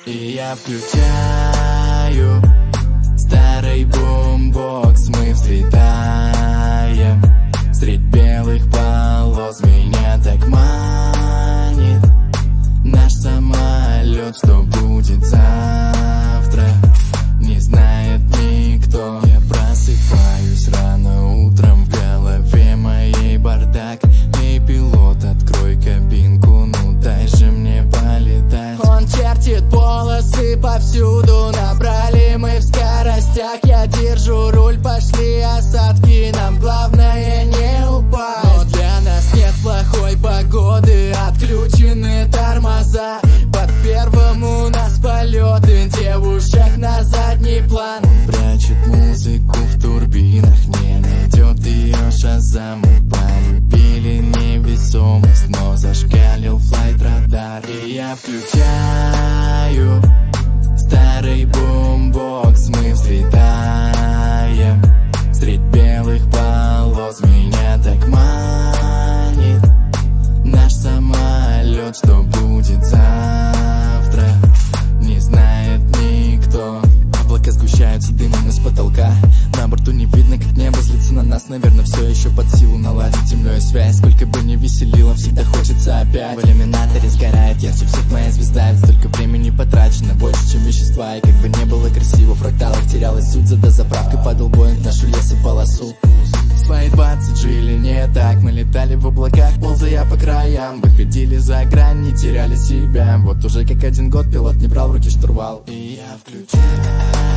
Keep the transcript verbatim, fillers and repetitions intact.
И я включаю старый бумбокс, мы взлетаем средь белых полос. Меня так манит наш самолет, что будет завтра, не знает никто. Я просыпаюсь рано утром, в голове моей бардак. Эй, пилот, открой кабинку, ну дай же мне полетать. Он чертит полосы повсюду, набрали мы в скоростях. Я держу руль, пошли осадки, нам главное не упасть. Но для нас нет плохой погоды, отключены тормоза. Под первым у нас полеты, девушек на задний план. Он прячет музыку в турбинах, не найдет ее Шазам. Мы полюбили невесомость, но зашкалил флайт-радар. И я включаю старый бумбокс, мы взлетаем средь белых полос. Меня так манит наш самолет, что будет завтра, не знает никто. Облака сгущаются дымом из потолка, на борту не видно, как небо злится на нас. Наверное, все еще под силу наладить земную связь. Сколько бы ни веселило, всегда хочется опять. В иллюминаторе сгорает ярче всех моя звезда. Ведь столько времени потрачено, больше, чем вещества. И как бы не было красиво, в фракталах терялась суть. За дозаправкой падал Боинг в нашу лесополосу. Свои двадцать жили не так, мы летали в облаках, ползая по краям. Выходили за грань, не теряли себя. Вот уже как один год пилот не брал в руки штурвал. И я включаю